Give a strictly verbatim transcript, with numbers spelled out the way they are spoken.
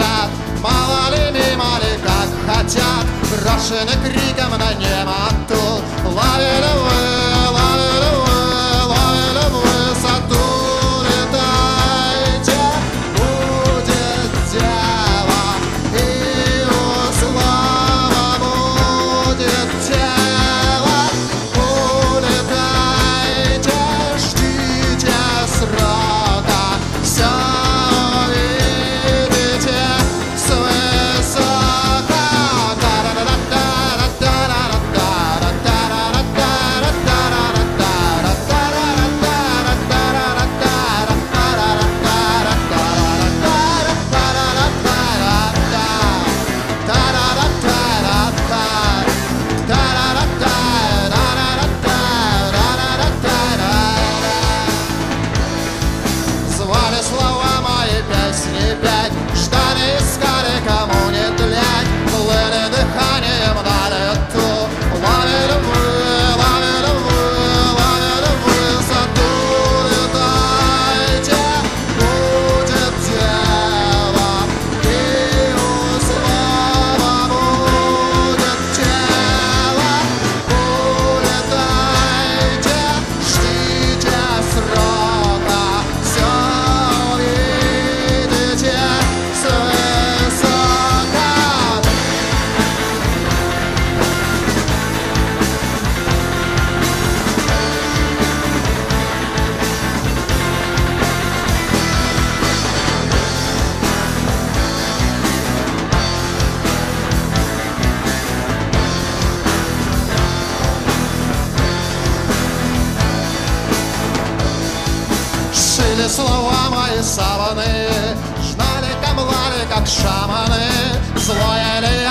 спешат, мало ли, мимо ли, как хотят, брошены криком на немоту. Ловили вы, ловили вы, ловили в высоту, летайте, будет дело, и у слова будет тело. Улетайте, ждите срока, все увидите свысока. Звали слова мои песни пять, ждали, искали, кому не тлять, плыли дыханием на лету. Ловили вы, ловили вы, ловили в высоту, летайте, будет дело, и у слова будет тело. Улетайте, ждите срока, все увидите свысока. Шили слова мои саваны, ждали, камлали, как шаманы, злое ли